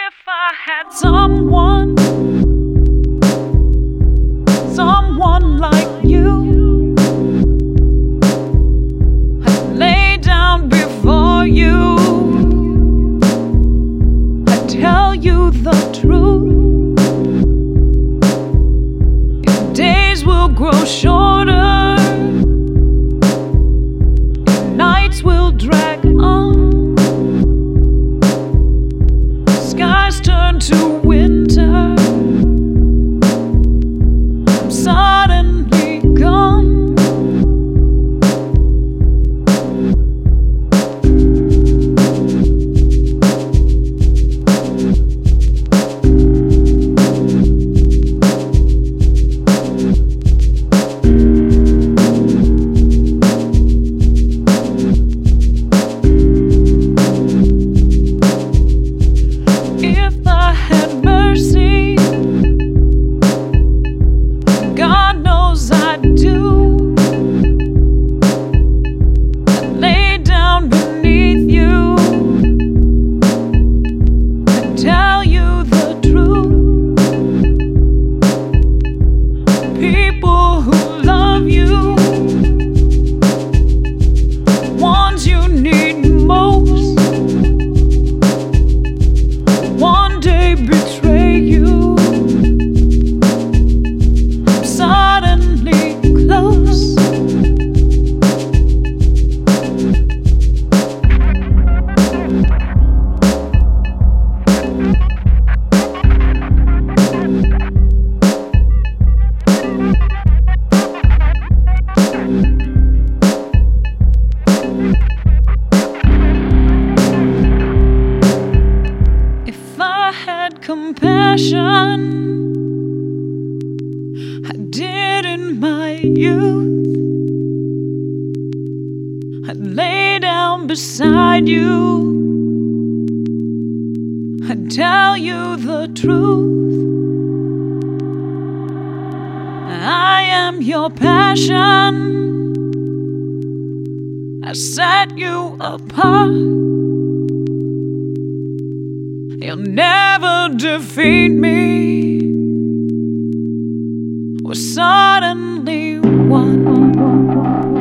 If I had someone like you, I'd lay down before you, I'd tell you the truth. Your days will grow shorter, your nights will drag on, skies turn to winter, I'm suddenly gone. If I had mercy, God knows I do, I'd lay down beneath you, I'd tell you the truth. People who love you, ones you need most, one day betray you, I'm suddenly close. If I had compassion, I did in my youth, I'd lay down beside you, I'd tell you the truth. I am your passion, I set you apart. You'll never defeat me, we're suddenly one.